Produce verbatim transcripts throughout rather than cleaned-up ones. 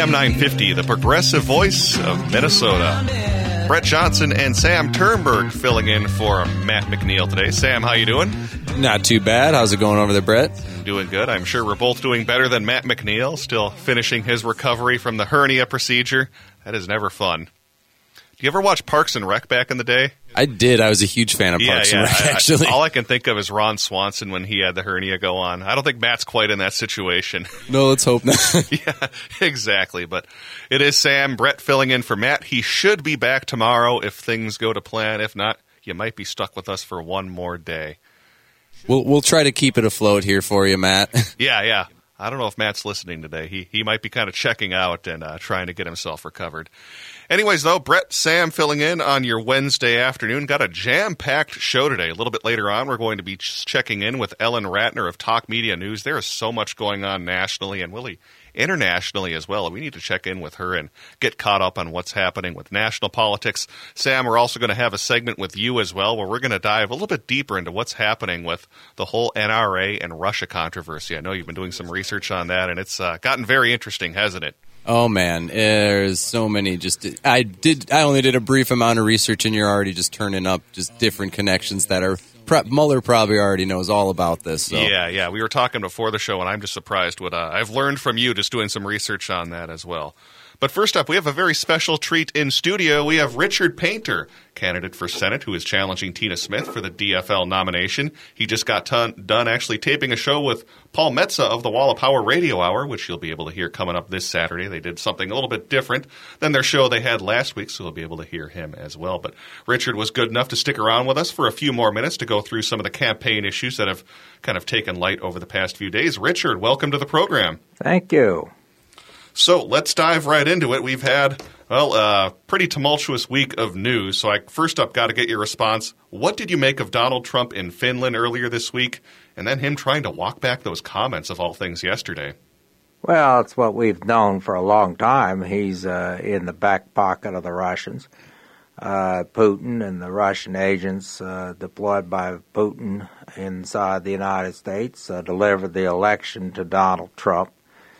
M nine fifty, the progressive voice of Minnesota. Brett Johnson and Sam Turnberg filling in for Matt McNeil today. Sam, how you doing? Not too bad. How's it going over there, Brett? Doing good. I'm sure we're both doing better than Matt McNeil, still finishing his recovery from the hernia procedure. That is never fun. Do you ever watch Parks and Rec back in the day? I did. I was a huge fan of yeah, Parks yeah. and Rec, actually. I, all I can think of is Ron Swanson when he had the hernia go on. I don't think Matt's quite in that situation. No, let's hope not. Yeah, exactly. But it is Sam, Brett filling in for Matt. He should be back tomorrow if things go to plan. If not, you might be stuck with us for one more day. We'll we'll try to keep it afloat here for you, Matt. Yeah, yeah. I don't know if Matt's listening today. He he might be kind of checking out and uh, trying to get himself recovered. Anyways, though, Brett, Sam filling in on your Wednesday afternoon. Got a jam-packed show today. A little bit later on, we're going to be checking in with Ellen Ratner of Talk Media News. There is so much going on nationally and really internationally as well. We need to check in with her and get caught up on what's happening with national politics. Sam, we're also going to have a segment with you as well where we're going to dive a little bit deeper into what's happening with the whole N R A and Russia controversy. I know you've been doing some research on that, and it's uh, gotten very interesting, hasn't it? Oh man, there's so many. Just I did. I only did a brief amount of research, and you're already just turning up just different connections that are. Mueller probably already knows all about this. So. Yeah, yeah. We were talking before the show, and I'm just surprised what uh, I've learned from you just doing some research on that as well. But first up, we have a very special treat in studio. We have Richard Painter, candidate for Senate, who is challenging Tina Smith for the D F L nomination. He just got ton- done actually taping a show with Paul Metza of the Wall of Power Radio Hour, which you'll be able to hear coming up this Saturday. They did something a little bit different than their show they had last week, so you'll be able to hear him as well. But Richard was good enough to stick around with us for a few more minutes to go through some of the campaign issues that have kind of taken light over the past few days. Richard, welcome to the program. Thank you. So let's dive right into it. We've had, well, a pretty tumultuous week of news. So I first up got to get your response. What did you make of Donald Trump in Finland earlier this week, and then him trying to walk back those comments of all things yesterday? Well, it's what we've known for a long time. He's uh, in the back pocket of the Russians. Uh, Putin and the Russian agents uh, deployed by Putin inside the United States uh, delivered the election to Donald Trump.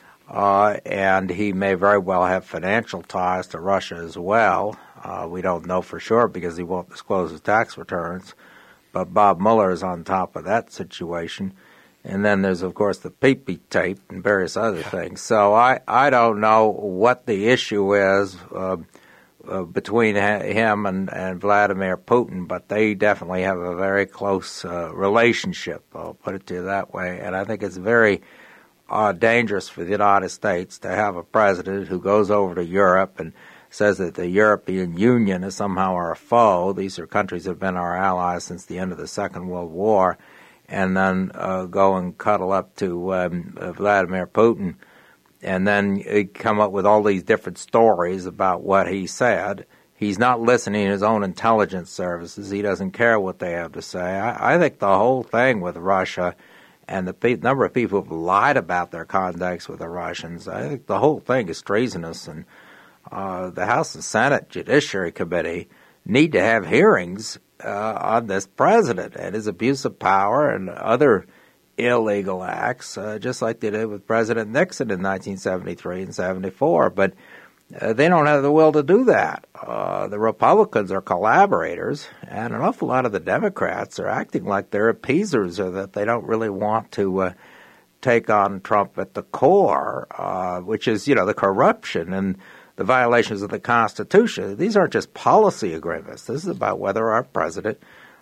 Uh, and he may very well have financial ties to Russia as well. Uh, we don't know for sure because he won't disclose his tax returns. But Bob Mueller is on top of that situation. And then there's, of course, the Peepee tape and various other things. So I, I don't know what the issue is uh, uh, between him and, and Vladimir Putin, but they definitely have a very close uh, relationship, I'll put it to you that way. And I think it's very Uh, dangerous for the United States to have a president who goes over to Europe and says that the European Union is somehow our foe. These are countries that have been our allies since the end of the Second World War, and then uh, go and cuddle up to um, uh, Vladimir Putin, and then come up with all these different stories about what he said. He's not listening to his own intelligence services. He doesn't care what they have to say. I, I think the whole thing with Russia and the pe- number of people who have lied about their contacts with the Russians, I think the whole thing is treasonous. And uh, the House and Senate Judiciary Committee need to have hearings uh, on this president and his abuse of power and other illegal acts, uh, just like they did with President Nixon in nineteen seventy-three and seventy-four. But uh, they don't have the will to do that. Uh, the Republicans are collaborators, and an awful lot of the Democrats are acting like they're appeasers or that they don't really want to uh, take on Trump at the core, uh, which is, you know, the corruption and the violations of the Constitution. These aren't just policy agreements. This is about whether our president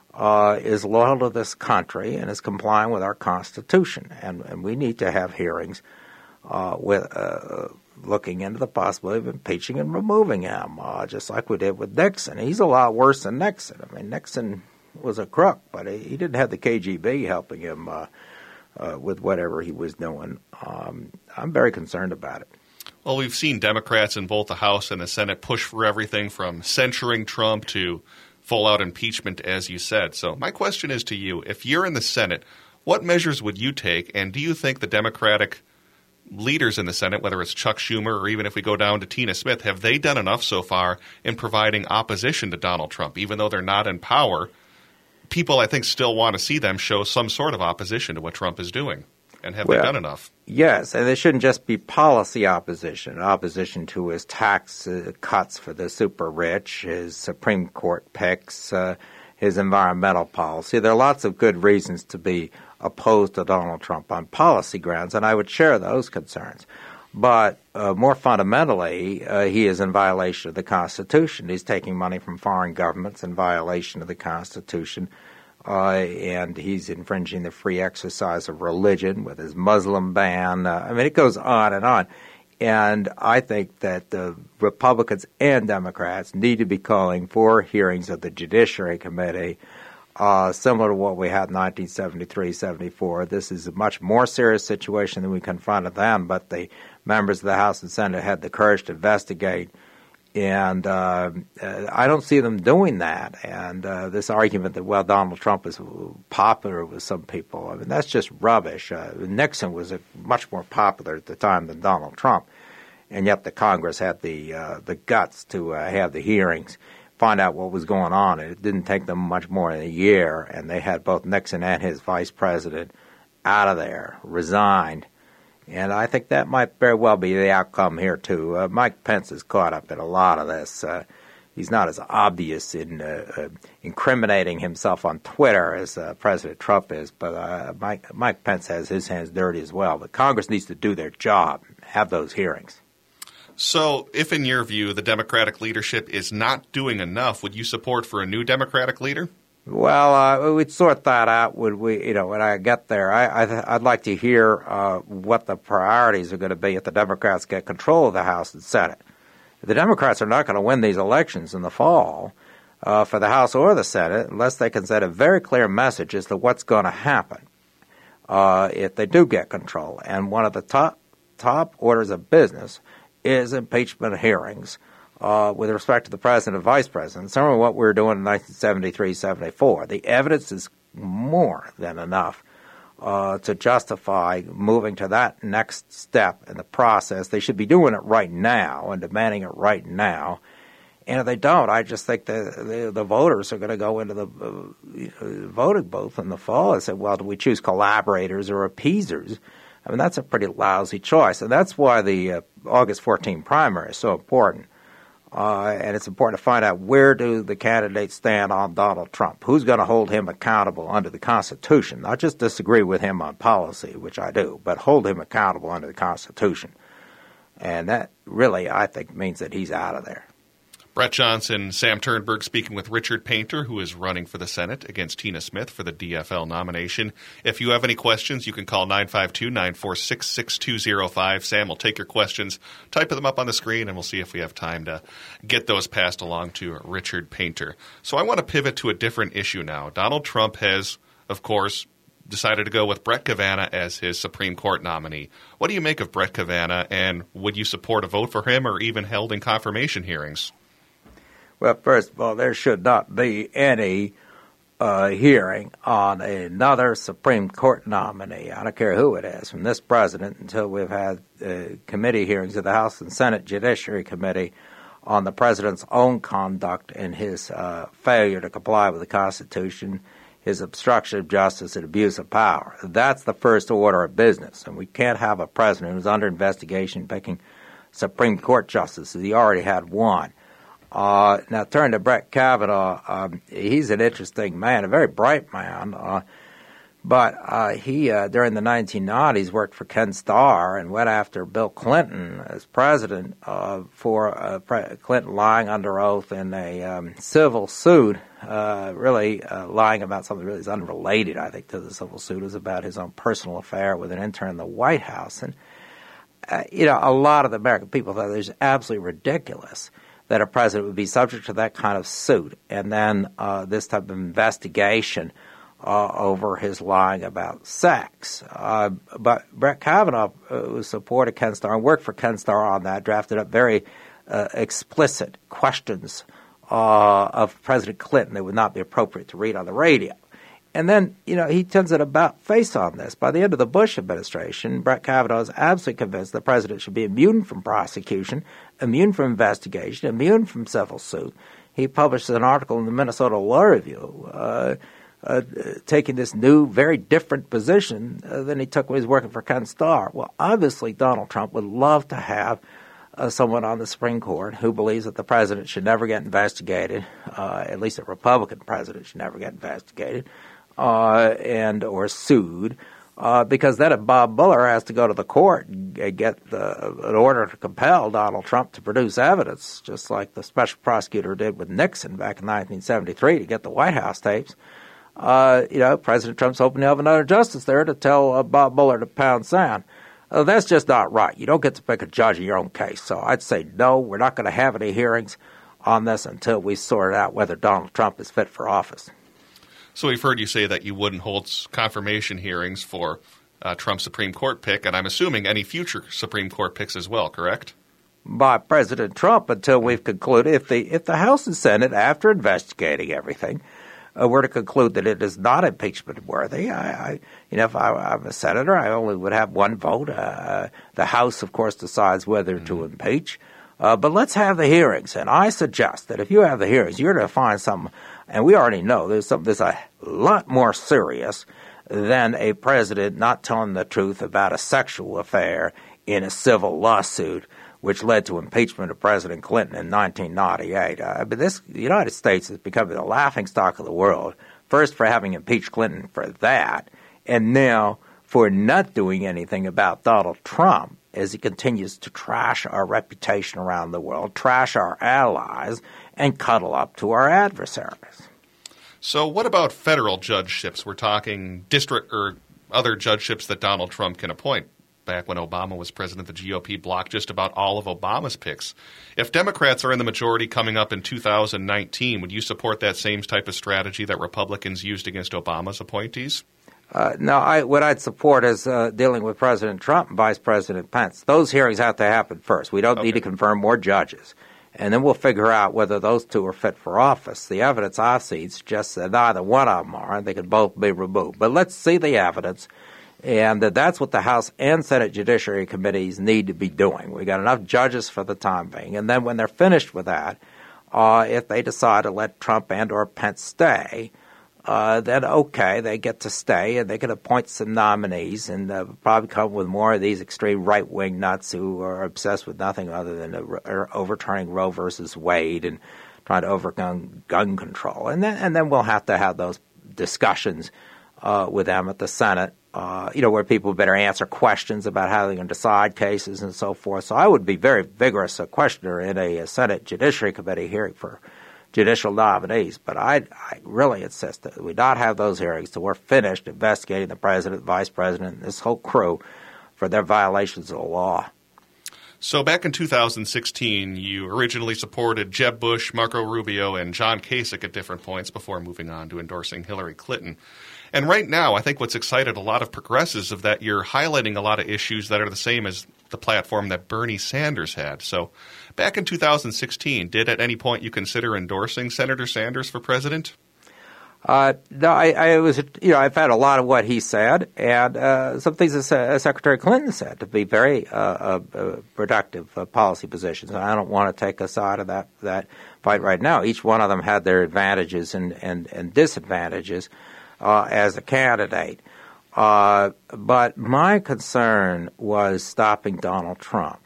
uh, is loyal to this country and is complying with our Constitution. And, and we need to have hearings uh, with uh, looking into the possibility of impeaching and removing him, uh, just like we did with Nixon. He's a lot worse than Nixon. I mean, Nixon was a crook, but he, he didn't have the K G B helping him uh, uh, with whatever he was doing. Um, I'm very concerned about it. Well, we've seen Democrats in both the House and the Senate push for everything from censuring Trump to full-out impeachment, as you said. So my question is to you, if you're in the Senate, what measures would you take, and do you think the Democratic leaders in the Senate, whether it's Chuck Schumer or even if we go down to Tina Smith, have they done enough so far in providing opposition to Donald Trump? Even though they're not in power, people, I think, still want to see them show some sort of opposition to what Trump is doing. And have well, they done enough? Yes, and it shouldn't just be policy opposition, opposition to his tax uh, cuts for the super rich, his Supreme Court picks, uh, his environmental policy. There are lots of good reasons to be opposed to Donald Trump on policy grounds, and I would share those concerns. But uh, more fundamentally, uh, he is in violation of the Constitution. He's taking money from foreign governments in violation of the Constitution, uh, and he's infringing the free exercise of religion with his Muslim ban. Uh, I mean, it goes on and on. And I think that the Republicans and Democrats need to be calling for hearings of the Judiciary Committee, Uh, similar to what we had in nineteen seventy-three seventy-four. This is a much more serious situation than we confronted then, but the members of the House and Senate had the courage to investigate, and uh, I don't see them doing that. And uh, this argument that, well, Donald Trump is popular with some people, I mean, that's just rubbish. Uh, Nixon was a, much more popular at the time than Donald Trump, and yet the Congress had the, uh, the guts to uh, have the hearings, find out what was going on. It didn't take them much more than a year, and they had both Nixon and his vice president out of there, resigned. And I think that might very well be the outcome here, too. Uh, Mike Pence is caught up in a lot of this. Uh, he's not as obvious in uh, uh, incriminating himself on Twitter as uh, President Trump is, but uh, Mike, Mike Pence has his hands dirty as well. But Congress needs to do their job, have those hearings. So if, in your view, the Democratic leadership is not doing enough, would you support for a new Democratic leader? Well, uh, we'd sort that out. Would we? You know, when I get there, I, I, I'd like to hear uh, what the priorities are going to be if the Democrats get control of the House and Senate. The Democrats are not going to win these elections in the fall uh, for the House or the Senate unless they can send a very clear message as to what's going to happen uh, if they do get control. And one of the top top orders of business is impeachment hearings uh, with respect to the president and vice president, similar to what we were doing in nineteen seventy-three seventy-four. The evidence is more than enough uh, to justify moving to that next step in the process. They should be doing it right now and demanding it right now. And if they don't, I just think the the, the voters are going to go into the uh, voting booth in the fall and say, well, do we choose collaborators or appeasers? I mean, that's a pretty lousy choice. And that's why the uh, August fourteenth primary is so important. Uh, and it's important to find out where do the candidates stand on Donald Trump. Who's going to hold him accountable under the Constitution? Not just disagree with him on policy, which I do, but hold him accountable under the Constitution. And that really, I think, means that he's out of there. Brett Johnson, Sam Turnberg speaking with Richard Painter, who is running for the Senate against Tina Smith for the D F L nomination. If you have any questions, you can call nine five two, nine four six, six two zero five. Sam will take your questions, type them up on the screen, and we'll see if we have time to get those passed along to Richard Painter. So I want to pivot to a different issue now. Donald Trump has, of course, decided to go with Brett Kavanaugh as his Supreme Court nominee. What do you make of Brett Kavanaugh, and would you support a vote for him or even held in confirmation hearings? Well, first of all, there should not be any uh, hearing on another Supreme Court nominee. I don't care who it is, from this president until we've had uh, committee hearings of the House and Senate Judiciary Committee on the president's own conduct and his uh, failure to comply with the Constitution, his obstruction of justice and abuse of power. That's the first order of business, and we can't have a president who's under investigation picking Supreme Court justices. He already had one. Uh, now, turn to Brett Kavanaugh. Um, he's an interesting man, a very bright man. Uh, but uh, he, uh, during the nineteen nineties, worked for Ken Starr and went after Bill Clinton as president uh, for uh, Pre- Clinton lying under oath in a um, civil suit, uh, really uh, lying about something really is unrelated, I think, to the civil suit. It was about his own personal affair with an intern in the White House. And, uh, you know, a lot of the American people thought it was absolutely ridiculous that a president would be subject to that kind of suit, and then uh, this type of investigation uh, over his lying about sex. Uh, but Brett Kavanaugh uh, supported Ken Starr and worked for Ken Starr on that, drafted up very uh, explicit questions uh, of President Clinton that would not be appropriate to read on the radio. And then, you know, he turns it about face on this. By the end of the Bush administration, Brett Kavanaugh is absolutely convinced the president should be immune from prosecution, immune from investigation, immune from civil suit. He published an article in the Minnesota Law Review uh, uh, taking this new, very different position uh, than he took when he was working for Ken Starr. Well, obviously, Donald Trump would love to have uh, someone on the Supreme Court who believes that the president should never get investigated, uh, at least a Republican president should never get investigated, uh, and or sued. Uh, because then if Bob Mueller has to go to the court and get the, an order to compel Donald Trump to produce evidence, just like the special prosecutor did with Nixon back in nineteen seventy-three to get the White House tapes, uh, you know, President Trump's hoping to have another justice there to tell uh, Bob Mueller to pound sand. Uh, that's just not right. You don't get to pick a judge in your own case. So I'd say no, we're not going to have any hearings on this until we sort out whether Donald Trump is fit for office. So we've heard you say that you wouldn't hold confirmation hearings for uh, Trump's Supreme Court pick, and I'm assuming any future Supreme Court picks as well, correct? By President Trump until we've concluded, if the if the House and Senate, after investigating everything, uh, were to conclude that it is not impeachment worthy, I, I you know, if I, I'm a senator, I only would have one vote. Uh, the House, of course, decides whether mm-hmm. to impeach. Uh, but let's have the hearings, and I suggest that if you have the hearings, you're going to find something. And we already know there's something that's a lot more serious than a president not telling the truth about a sexual affair in a civil lawsuit, which led to impeachment of President Clinton in nineteen ninety-eight. Uh, but this, the United States has become the laughingstock of the world, first for having impeached Clinton for that, and now for not doing anything about Donald Trump as he continues to trash our reputation around the world, trash our allies, and cuddle up to our adversaries. So what about federal judgeships? We're talking district or other judgeships that Donald Trump can appoint. Back when Obama was president, the G O P blocked just about all of Obama's picks. If Democrats are in the majority coming up in two thousand nineteen, would you support that same type of strategy that Republicans used against Obama's appointees? Uh, no, I, what I'd support is uh, dealing with President Trump and Vice President Pence. Those hearings have to happen first. We don't okay. need to confirm more judges. And then we'll figure out whether those two are fit for office. The evidence I've seen suggests that neither one of them are, and they can both be removed. But let's see the evidence, and that's what the House and Senate Judiciary Committees need to be doing. We've got enough judges for the time being. And then when they're finished with that, uh, if they decide to let Trump and or Pence stay, Uh, then okay, they get to stay, and they can appoint some nominees, and uh, probably come with more of these extreme right-wing nuts who are obsessed with nothing other than uh, overturning Roe versus Wade and trying to overcome gun control. And then, and then we'll have to have those discussions uh, with them at the Senate, uh, you know, where people better answer questions about how they're going to decide cases and so forth. So I would be very vigorous a questioner in a, a Senate Judiciary Committee hearing for judicial nominees, but I, I really insist that we not have those hearings till we're finished investigating the president, vice president, and this whole crew for their violations of the law. So back in two thousand sixteen, you originally supported Jeb Bush, Marco Rubio, and John Kasich at different points before moving on to endorsing Hillary Clinton. And right now, I think what's excited a lot of progressives is that you're highlighting a lot of issues that are the same as the platform that Bernie Sanders had. So back in two thousand sixteen, did at any point you consider endorsing Senator Sanders for president? Uh, no, I, I was, you know, I've had a lot of what he said, and uh, some things that Secretary Clinton said to be very uh, uh, productive uh, policy positions. And I don't want to take a side of that that fight right now. Each one of them had their advantages and and, and disadvantages uh, as a candidate. Uh, but my concern was stopping Donald Trump.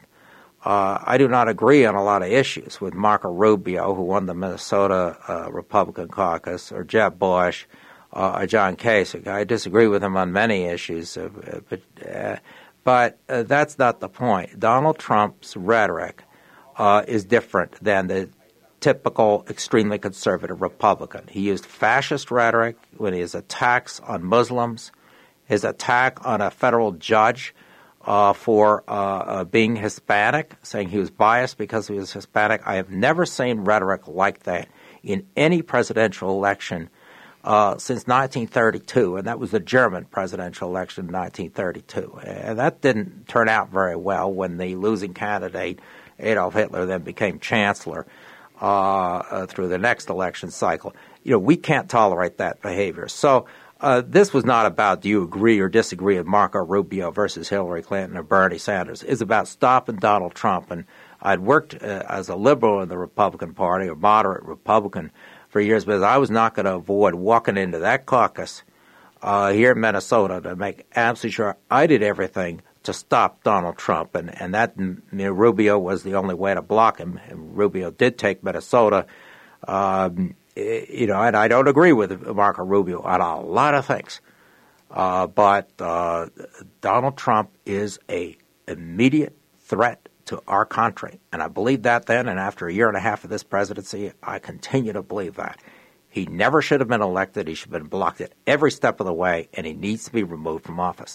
Uh, I do not agree on a lot of issues with Marco Rubio, who won the Minnesota uh, Republican caucus, or Jeb Bush, uh, or John Kasich. I disagree with him on many issues, uh, but, uh, but uh, that's not the point. Donald Trump's rhetoric uh, is different than the typical extremely conservative Republican. He used fascist rhetoric when his attacks on Muslims, his attack on a federal judge Uh, for uh, uh, being Hispanic, saying he was biased because he was Hispanic. I have never seen rhetoric like that in any presidential election uh, since nineteen thirty-two, and that was the German presidential election in nineteen thirty-two. And that didn't turn out very well when the losing candidate, Adolf Hitler, then became chancellor uh, uh, through the next election cycle. You know, we can't tolerate that behavior. So Uh, this was not about do you agree or disagree with Marco Rubio versus Hillary Clinton or Bernie Sanders. It's about stopping Donald Trump. And I'd worked uh, as a liberal in the Republican Party, or moderate Republican, for years because I was not going to avoid walking into that caucus uh, here in Minnesota to make absolutely sure I did everything to stop Donald Trump. And, and that, you know, Rubio was the only way to block him. And Rubio did take Minnesota. Um, you know, and I don't agree with Marco Rubio on a lot of things. Uh, but uh, Donald Trump is a immediate threat to our country. And I believed that then, and after a year and a half of this presidency, I continue to believe that. He never should have been elected. He should have been blocked at every step of the way, and he needs to be removed from office.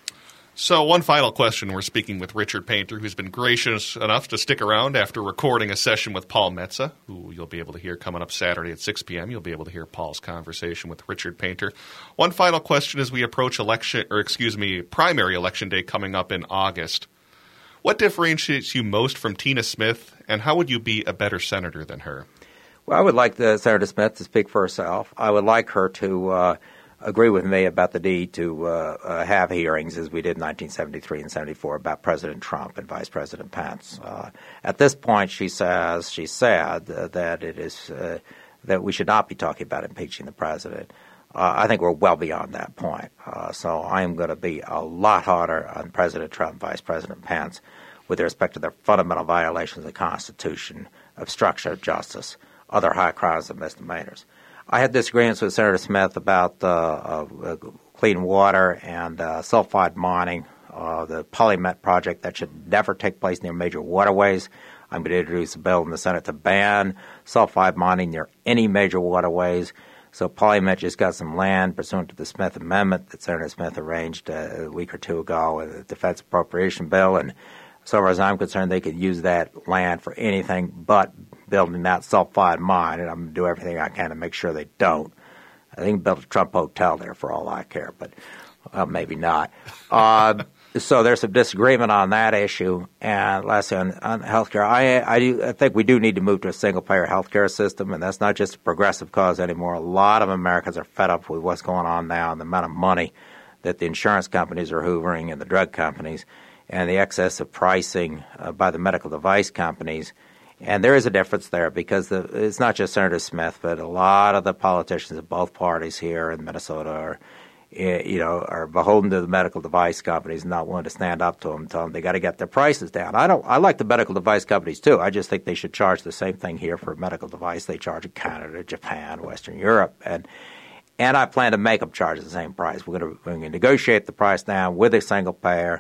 So one final question. We're speaking with Richard Painter, who's been gracious enough to stick around after recording a session with Paul Metsa, who you'll be able to hear coming up Saturday at six p.m. You'll be able to hear Paul's conversation with Richard Painter. One final question as we approach election, or excuse me, primary election day coming up in August. What differentiates you most from Tina Smith, and how would you be a better senator than her? Well, I would like the Senator Smith to speak for herself. I would like her to uh, agree with me about the need to uh, uh, have hearings, as we did in nineteen seventy-three and seventy-four, about President Trump and Vice President Pence. Uh, at this point, she says she said uh, that it is uh, that we should not be talking about impeaching the president. Uh, I think we're well beyond that point. Uh, so I am going to be a lot harder on President Trump and Vice President Pence with respect to their fundamental violations of the Constitution, obstruction of justice, other high crimes and misdemeanors. I had disagreements with Senator Smith about uh, uh, clean water and uh, sulfide mining, uh, the Polymet project that should never take place near major waterways. I'm going to introduce a bill in the Senate to ban sulfide mining near any major waterways. So Polymet just got some land pursuant to the Smith Amendment that Senator Smith arranged uh, a week or two ago with a defense appropriation bill. And as far as I'm concerned, they could use that land for anything but building that sulfide mine. And I'm going to do everything I can to make sure they don't. I think build a Trump hotel there for all I care, but uh, maybe not. Uh, so there's some disagreement on that issue. And lastly, on, on health care, I, I, do, I think we do need to move to a single-payer health care system, and that's not just a progressive cause anymore. A lot of Americans are fed up with what's going on now and the amount of money that the insurance companies are hoovering and the drug companies and the excess of pricing uh, by the medical device companies. And there is a difference there because the, it's not just Senator Smith, but a lot of the politicians of both parties here in Minnesota are, you know, are beholden to the medical device companies and not willing to stand up to them and tell them they got to get their prices down. I don't. I like the medical device companies too. I just think they should charge the same thing here for a medical device they charge in Canada, Japan, Western Europe, and and I plan to make them charge the same price. We're going to, we're going to negotiate the price down with a single payer.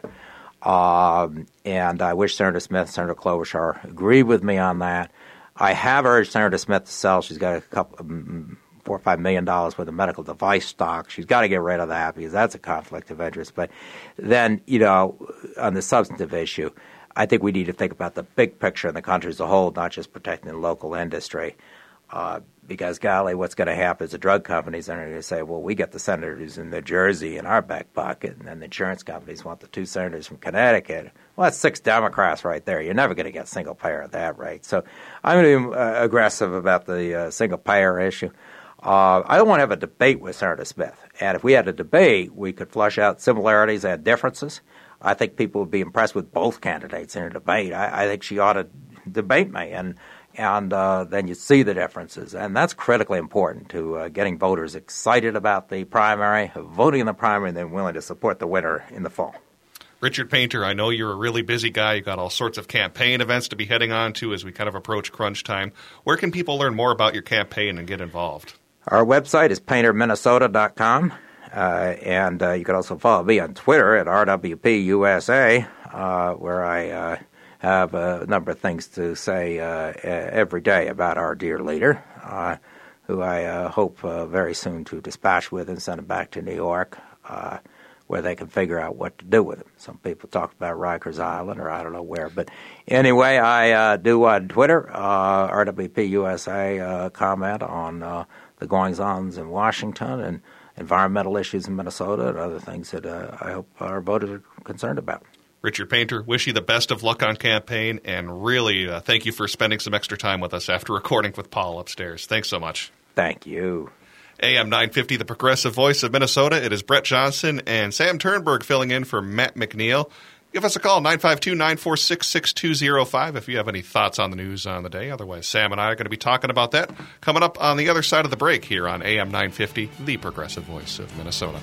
Um, and I wish Senator Smith, Senator Klobuchar agree with me on that. I have urged Senator Smith to sell. She's got a couple, um, four or five million dollars worth of medical device stock. She's got to get rid of that because that's a conflict of interest. But then, you know, on the substantive issue, I think we need to think about the big picture in the country as a whole, not just protecting the local industry. Uh, because, golly, what's going to happen is the drug companies are going to say, well, we got the senators in New Jersey in our back pocket, and then the insurance companies want the two senators from Connecticut. Well, that's six Democrats right there. You're never going to get single payer at that rate. So I'm going to be uh, aggressive about the uh, single payer issue. Uh, I don't want to have a debate with Senator Smith. And if we had a debate, we could flush out similarities and differences. I think people would be impressed with both candidates in a debate. I, I think she ought to debate me, and and uh, then you see the differences. And that's critically important to uh, getting voters excited about the primary, voting in the primary, and then willing to support the winner in the fall. Richard Painter, I know you're a really busy guy. You've got all sorts of campaign events to be heading on to as we kind of approach crunch time. Where can people learn more about your campaign and get involved? Our website is painter minnesota dot com, uh, and uh, you can also follow me on Twitter at R W P U S A, uh, where I uh, have a number of things to say uh, every day about our dear leader, uh, who I uh, hope uh, very soon to dispatch with and send him back to New York, uh, where they can figure out what to do with him. Some people talk about Rikers Island or I don't know where. But anyway, I uh, do on Twitter, uh, R W P U S A, uh, comment on uh, the goings-ons in Washington and environmental issues in Minnesota and other things that uh, I hope our voters are concerned about. Richard Painter, wish you the best of luck on campaign, and really uh, thank you for spending some extra time with us after recording with Paul upstairs. Thanks so much. Thank you. A M nine fifty, the Progressive Voice of Minnesota. It is Brett Johnson and Sam Turnberg filling in for Matt McNeil. Give us a call, nine five two, nine four six, six two zero five, if you have any thoughts on the news on the day. Otherwise, Sam and I are going to be talking about that coming up on the other side of the break here on A M nine fifty, the progressive voice of Minnesota.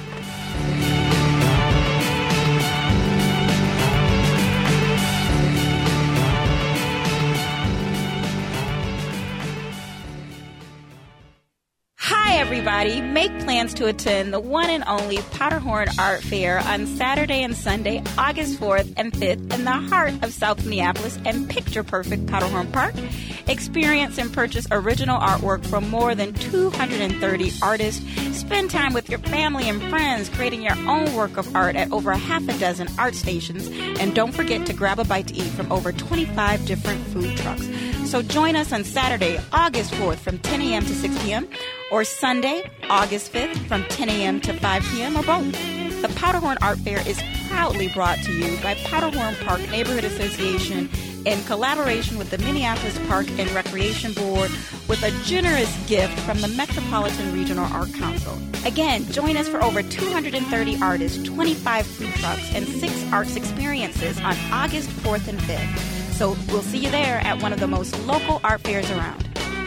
Hi, everybody. Make plans to attend the one and only Powderhorn Art Fair on Saturday and Sunday, August fourth and fifth in the heart of South Minneapolis and picture-perfect Powderhorn Park. Experience and purchase original artwork from more than two hundred thirty artists. Spend time with your family and friends creating your own work of art at over half a dozen art stations. And don't forget to grab a bite to eat from over twenty-five different food trucks. So join us on Saturday, August fourth from ten a.m. to six p.m. or Sunday, August fifth from ten a.m. to five p.m. or both. The Powderhorn Art Fair is proudly brought to you by Powderhorn Park Neighborhood Association in collaboration with the Minneapolis Park and Recreation Board with a generous gift from the Metropolitan Regional Art Council. Again, join us for over two hundred thirty artists, twenty-five food trucks, and six arts experiences on August fourth and fifth. So we'll see you there at one of the most local art fairs around.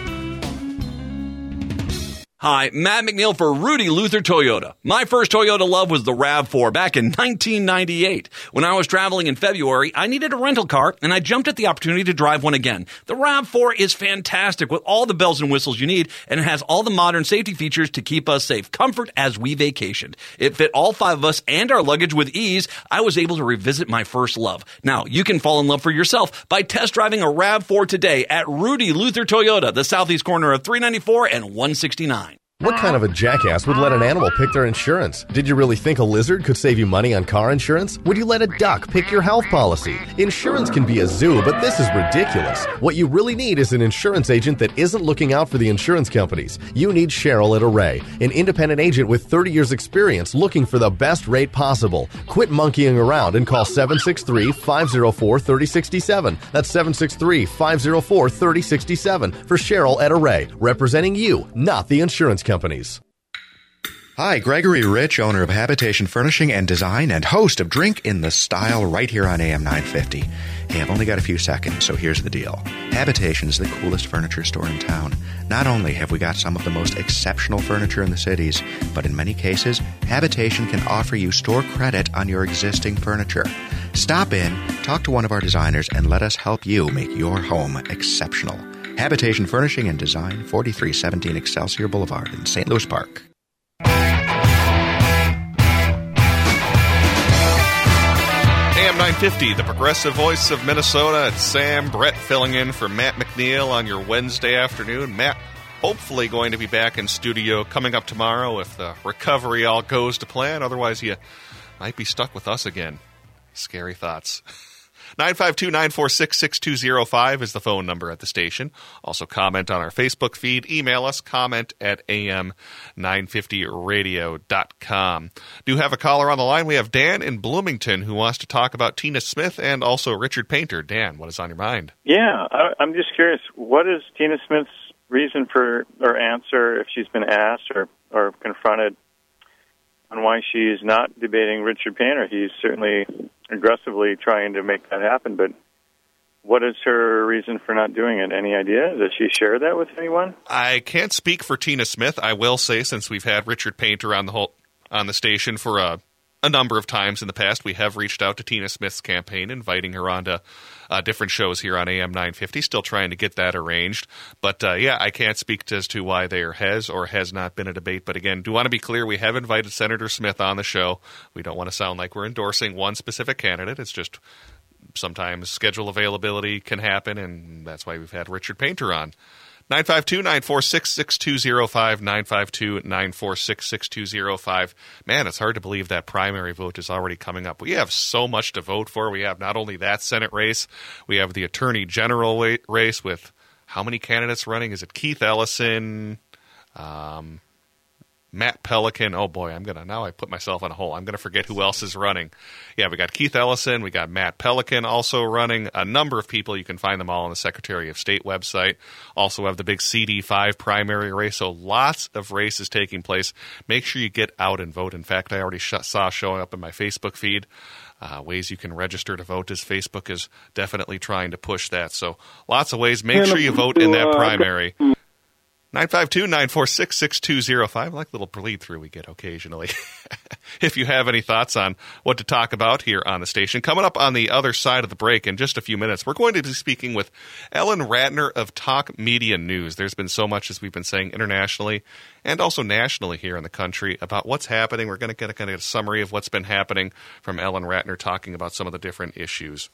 Hi, Matt McNeil for Rudy Luther Toyota. My first Toyota love was the RAV four back in nineteen ninety-eight. When I was traveling in February, I needed a rental car, and I jumped at the opportunity to drive one again. The RAV four is fantastic with all the bells and whistles you need, and it has all the modern safety features to keep us safe. Comfort as we vacationed. It fit all five of us and our luggage with ease. I was able to revisit my first love. Now, you can fall in love for yourself by test driving a RAV four today at Rudy Luther Toyota, the southeast corner of three ninety-four and one sixty-nine. What kind of a jackass would let an animal pick their insurance? Did you really think a lizard could save you money on car insurance? Would you let a duck pick your health policy? Insurance can be a zoo, but this is ridiculous. What you really need is an insurance agent that isn't looking out for the insurance companies. You need Cheryl at Array, an independent agent with thirty years experience looking for the best rate possible. Quit monkeying around and call seven six three, five zero four, three zero six seven. That's seven six three, five zero four, three zero six seven for Cheryl at Array, representing you, not the insurance company. Companies. Hi, Gregory Rich, owner of Habitation Furnishing and Design and host of Drink in the Style right here on A M nine fifty. Hey, I've only got a few seconds, so here's the deal. Habitation is the coolest furniture store in town. Not only have we got some of the most exceptional furniture in the cities, but in many cases, Habitation can offer you store credit on your existing furniture. Stop in, talk to one of our designers, and let us help you make your home exceptional. Habitation Furnishing and Design, forty-three seventeen Excelsior Boulevard in Saint Louis Park. A M nine fifty, the progressive voice of Minnesota. It's Sam Brett filling in for Matt McNeil on your Wednesday afternoon. Matt, hopefully going to be back in studio coming up tomorrow if the recovery all goes to plan. Otherwise, you might be stuck with us again. Scary thoughts. nine five two, nine four six, six two zero five is the phone number at the station. Also comment on our Facebook feed. Email us, comment at A M nine fifty radio dot com. Do have a caller on the line. We have Dan in Bloomington who wants to talk about Tina Smith and also Richard Painter. Dan, what is on your mind? Yeah, I, I'm just curious. What is Tina Smith's reason for, or answer, if she's been asked or, or confronted, on why she's not debating Richard Painter? He's certainly aggressively trying to make that happen, but what is her reason for not doing it? Any idea? Does she share that with anyone? I can't speak for Tina Smith. I will say, since we've had Richard Painter on the whole on the station for a, a number of times in the past, we have reached out to Tina Smith's campaign, inviting her onto uh, different shows here on A M nine fifty, still trying to get that arranged. But, uh, yeah, I can't speak as to why there has or has not been a debate. But, again, do want to be clear, we have invited Senator Smith on the show. We don't want to sound like we're endorsing one specific candidate. It's just sometimes schedule availability can happen, and that's why we've had Richard Painter on. nine five two, nine four six, six two zero five, nine five two, nine four six, six two zero five. Man, it's hard to believe that primary vote is already coming up. We have so much to vote for. We have not only that Senate race, we have the Attorney General race with how many candidates running? Is it Keith Ellison, um, Matt Pelican. Oh boy, I'm gonna now I put myself on a hole. I'm gonna forget who else is running. Yeah, we got Keith Ellison, we got Matt Pelican also running. A number of people. You can find them all on the Secretary of State website. Also have the big C D five primary race. So lots of races taking place. Make sure you get out and vote. In fact, I already sh- saw showing up in my Facebook feed. Uh, ways you can register to vote, as Facebook is definitely trying to push that. So lots of ways. Make sure you vote in that primary. nine five two, nine four six, six two zero five. I like the little bleed through we get occasionally. If you have any thoughts on what to talk about here on the station. Coming up on the other side of the break in just a few minutes, we're going to be speaking with Ellen Ratner of Talk Media News. There's been so much, as we've been saying, internationally and also nationally here in the country about what's happening. We're going to get a kind of a summary of what's been happening from Ellen Ratner talking about some of the different issues.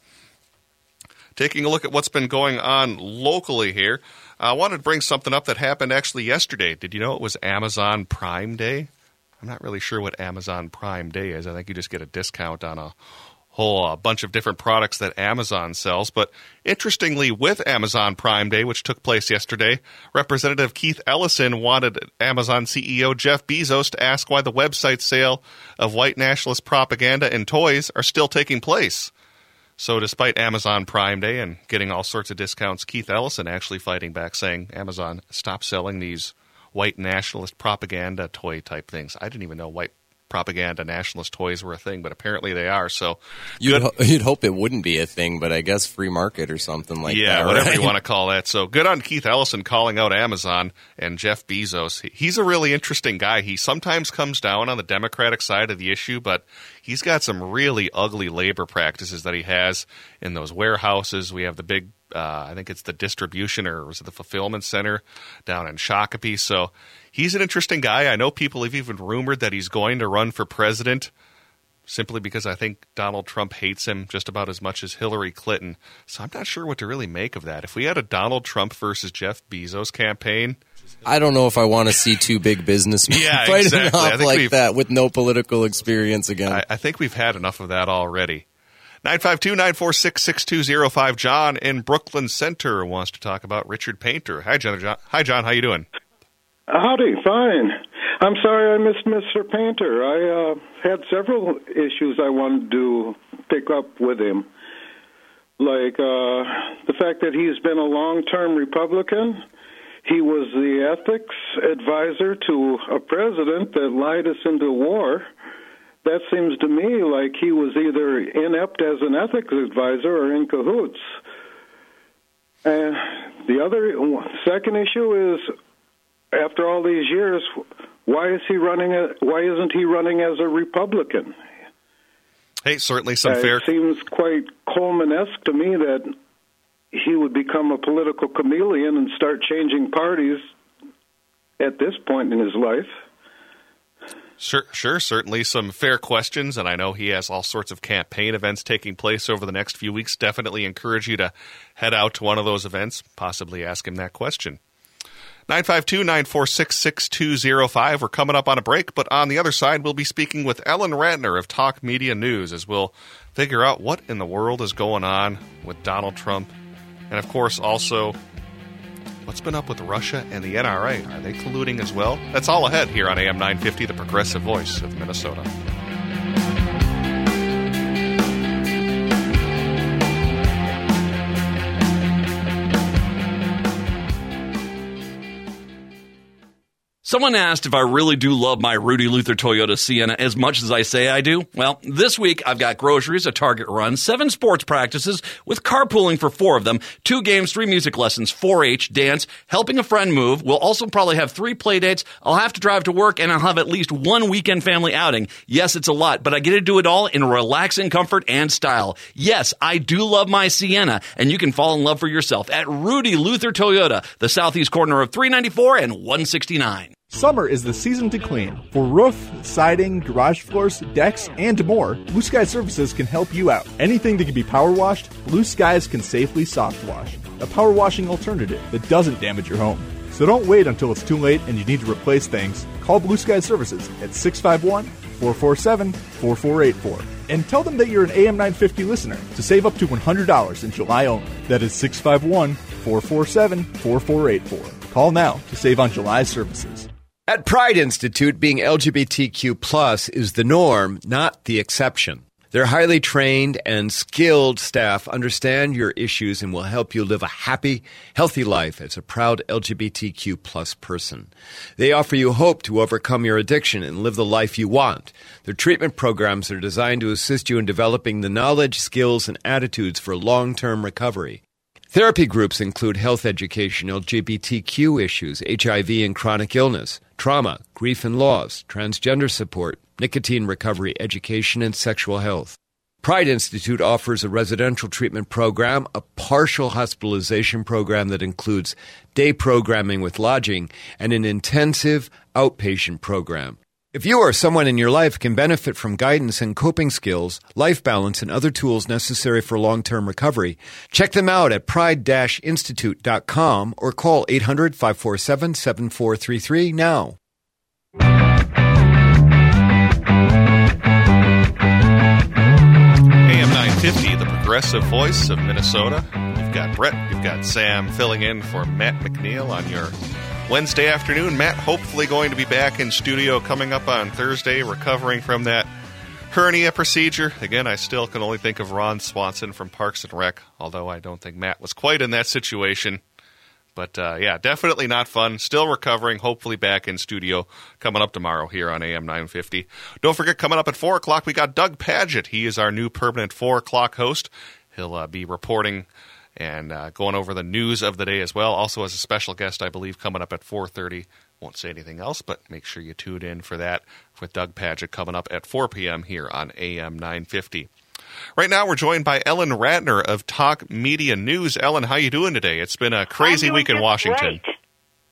Taking a look at what's been going on locally here, I wanted to bring something up that happened actually yesterday. Did you know it was Amazon Prime Day? I'm not really sure what Amazon Prime Day is. I think you just get a discount on a whole uh, bunch of different products that Amazon sells. But interestingly, with Amazon Prime Day, which took place yesterday, Representative Keith Ellison wanted Amazon C E O Jeff Bezos to ask why the website sale of white nationalist propaganda and toys are still taking place. So despite Amazon Prime Day and getting all sorts of discounts, Keith Ellison actually fighting back, saying, Amazon, stop selling these white nationalist propaganda toy type things. I didn't even know white propaganda nationalist toys were a thing, but apparently they are. So you'd, ho- you'd hope it wouldn't be a thing, but I guess free market or something like yeah, that. Yeah, whatever right? you want to call that. So good on Keith Ellison calling out Amazon and Jeff Bezos. He's a really interesting guy. He sometimes comes down on the Democratic side of the issue, but he's got some really ugly labor practices that he has in those warehouses. We have the big Uh, I think it's the distribution or was it the fulfillment center down in Shakopee. So he's an interesting guy. I know people have even rumored that he's going to run for president simply because I think Donald Trump hates him just about as much as Hillary Clinton. So I'm not sure what to really make of that. If we had a Donald Trump versus Jeff Bezos campaign, I don't know if I want to see two big businessmen yeah, fighting exactly. off like that with no political experience again. I, I think we've had enough of that already. nine five two, nine four six, six two zero five. John in Brooklyn Center wants to talk about Richard Painter. Hi, John. Hi, John. How you doing? Howdy. Fine. I'm sorry I missed Mister Painter. I uh, had several issues I wanted to pick up with him, like uh, the fact that he's been a long-term Republican. He was the ethics advisor to a president that lied us into war. That seems to me like he was either inept as an ethics advisor or in cahoots. And the other second issue is, after all these years, why is he running? A, why isn't he running as a Republican? Hey, certainly some uh, fair. It seems quite Coleman-esque to me that he would become a political chameleon and start changing parties at this point in his life. Sure, sure, certainly some fair questions, and I know he has all sorts of campaign events taking place over the next few weeks. Definitely encourage you to head out to one of those events, possibly ask him that question. nine five two, nine four six, six two zero five. We're coming up on a break, but on the other side, we'll be speaking with Ellen Ratner of Talk Media News as we'll figure out what in the world is going on with Donald Trump. And, of course, also, what's been up with Russia and the N R A? Are they colluding as well? That's all ahead here on A M nine fifty, the progressive voice of Minnesota. Someone asked if I really do love my Rudy Luther Toyota Sienna as much as I say I do. Well, this week I've got groceries, a Target run, seven sports practices with carpooling for four of them, two games, three music lessons, four H, dance, helping a friend move. We'll also probably have three play dates. I'll have to drive to work, and I'll have at least one weekend family outing. Yes, it's a lot, but I get to do it all in relaxing comfort and style. Yes, I do love my Sienna, and you can fall in love for yourself at Rudy Luther Toyota, the southeast corner of three ninety-four and one sixty-nine. Summer is the season to clean. For roof, siding, garage floors, decks, and more, Blue Sky Services can help you out. Anything that can be power washed, Blue Skies can safely soft wash. A power washing alternative that doesn't damage your home. So don't wait until it's too late and you need to replace things. Call Blue Sky Services at six five one, four four seven, four four eight four and tell them that you're an A M nine fifty listener to save up to one hundred dollars in July only. That is six five one, four four seven, four four eight four. Call now to save on July's services. At Pride Institute, being L G B T Q plus is the norm, not the exception. Their highly trained and skilled staff understand your issues and will help you live a happy, healthy life as a proud L G B T Q plus person. They offer you hope to overcome your addiction and live the life you want. Their treatment programs are designed to assist you in developing the knowledge, skills, and attitudes for long-term recovery. Therapy groups include health education, L G B T Q issues, H I V and chronic illness, trauma, grief and loss, transgender support, nicotine recovery, education, and sexual health. Pride Institute offers a residential treatment program, a partial hospitalization program that includes day programming with lodging, and an intensive outpatient program. If you or someone in your life can benefit from guidance and coping skills, life balance, and other tools necessary for long-term recovery, check them out at pride dash institute dot com or call eight hundred, five four seven, seven four three three now. A M nine fifty, the progressive voice of Minnesota. You've got Brett, you've got Sam filling in for Matt McNeil on your Wednesday afternoon. Matt hopefully going to be back in studio coming up on Thursday, recovering from that hernia procedure. Again, I still can only think of Ron Swanson from Parks and Rec, although I don't think Matt was quite in that situation. But, uh, yeah, definitely not fun. Still recovering, hopefully back in studio coming up tomorrow here on A M nine fifty. Don't forget, coming up at four o'clock, we got Doug Padgett. He is our new permanent four o'clock host. He'll uh, be reporting and uh, going over the news of the day as well. Also as a special guest, I believe, coming up at four thirty. Won't say anything else, but make sure you tune in for that with Doug Padgett coming up at four p.m. here on A M nine fifty. Right now, we're joined by Ellen Ratner of Talk Media News. Ellen, how you doing today? It's been a crazy week in Washington. Great.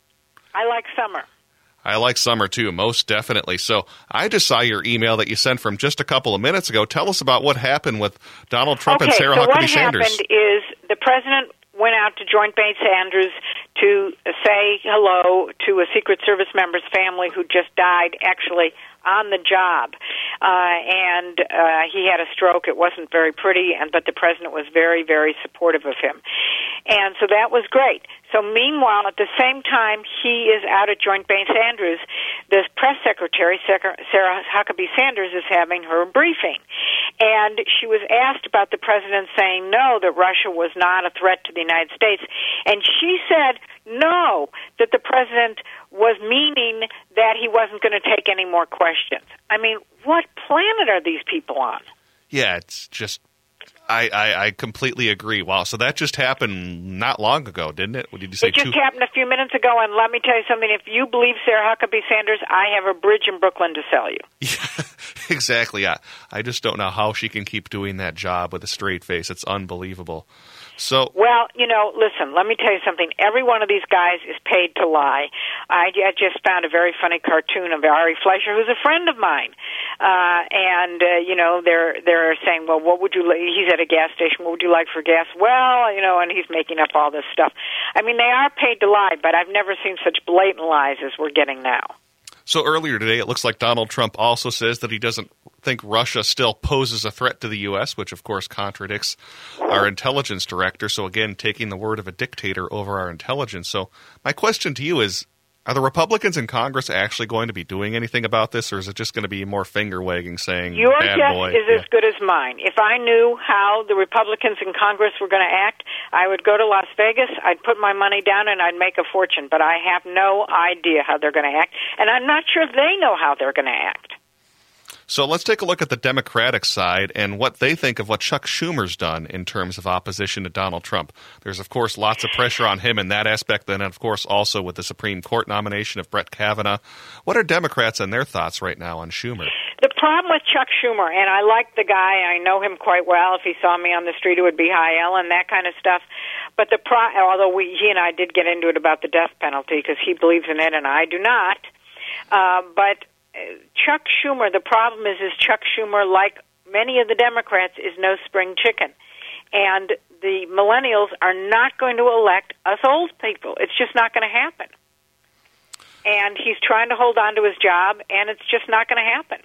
I like summer. I like summer, too, most definitely. So I just saw your email that you sent from just a couple of minutes ago. Tell us about what happened with Donald Trump okay, and Sarah so Huckabee Sanders. What happened is the president went out to Joint Base Andrews to say hello to a Secret Service member's family who just died, actually, on the job. Uh, and uh, he had a stroke. It wasn't very pretty, and but the president was very, very supportive of him. And so that was great. So meanwhile, at the same time he is out at Joint Base Andrews, the press secretary, Sarah Huckabee Sanders, is having her briefing. And she was asked about the president saying no, that Russia was not a threat to the United States. And she said no, that the president was meaning that he wasn't going to take any more questions. I mean, what planet are these people on? Yeah, it's just... I, I, I completely agree. Wow, so that just happened not long ago, didn't it? What did you say? It just two? happened a few minutes ago, and let me tell you something. If you believe Sarah Huckabee Sanders, I have a bridge in Brooklyn to sell you. Yeah, exactly. I, I just don't know how she can keep doing that job with a straight face. It's unbelievable. So, well, you know, listen, let me tell you something. Every one of these guys is paid to lie. I, I just found a very funny cartoon of Ari Fleischer, who's a friend of mine. Uh, and, uh, you know, they're they're saying, well, what would you like? He's at a gas station. What would you like for gas? Well, you know, and he's making up all this stuff. I mean, they are paid to lie, but I've never seen such blatant lies as we're getting now. So earlier today, it looks like Donald Trump also says that he doesn't think Russia still poses a threat to the U S, which of course contradicts our intelligence director. So again, taking the word of a dictator over our intelligence. So my question to you is, are the Republicans in Congress actually going to be doing anything about this, or is it just going to be more finger-wagging saying, Your bad guess boy? is yeah. as good as mine. If I knew how the Republicans in Congress were going to act, I would go to Las Vegas, I'd put my money down, and I'd make a fortune. But I have no idea how they're going to act, and I'm not sure they know how they're going to act. So let's take a look at the Democratic side and what they think of what Chuck Schumer's done in terms of opposition to Donald Trump. There's, of course, lots of pressure on him in that aspect, and, of course, also with the Supreme Court nomination of Brett Kavanaugh. What are Democrats and their thoughts right now on Schumer? The problem with Chuck Schumer, and I like the guy, I know him quite well. If he saw me on the street, it would be, hi, Ellen, that kind of stuff. But the pro- although we, he and I did get into it about the death penalty because he believes in it and I do not, uh, but Chuck Schumer, the problem is, is Chuck Schumer, like many of the Democrats, is no spring chicken. And the millennials are not going to elect us old people. It's just not going to happen. And he's trying to hold on to his job, and it's just not going to happen.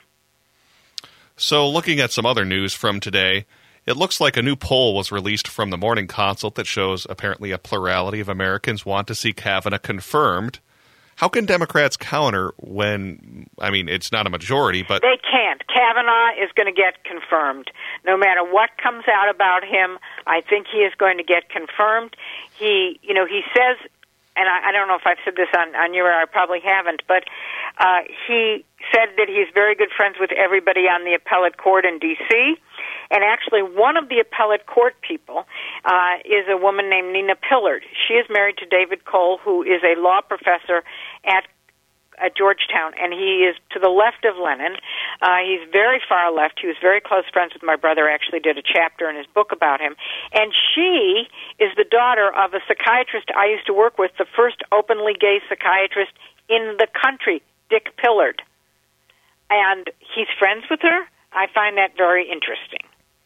So looking at some other news from today, it looks like a new poll was released from the Morning Consult that shows apparently a plurality of Americans want to see Kavanaugh confirmed. How can Democrats counter when, I mean, it's not a majority, but... They can't. Kavanaugh is going to get confirmed. No matter what comes out about him, I think he is going to get confirmed. He, you know, he says, and I, I don't know if I've said this on, on your air, I probably haven't, but uh, he said that he's very good friends with everybody on the appellate court in D C, and actually one of the appellate court people uh, is a woman named Nina Pillard. She is married to David Cole, who is a law professor at at Georgetown, and he is to the left of Lenin. Uh, he's very far left. He was very close friends with my brother, actually did a chapter in his book about him. And she is the daughter of a psychiatrist I used to work with, the first openly gay psychiatrist in the country, Dick Pillard. And he's friends with her. I find that very interesting.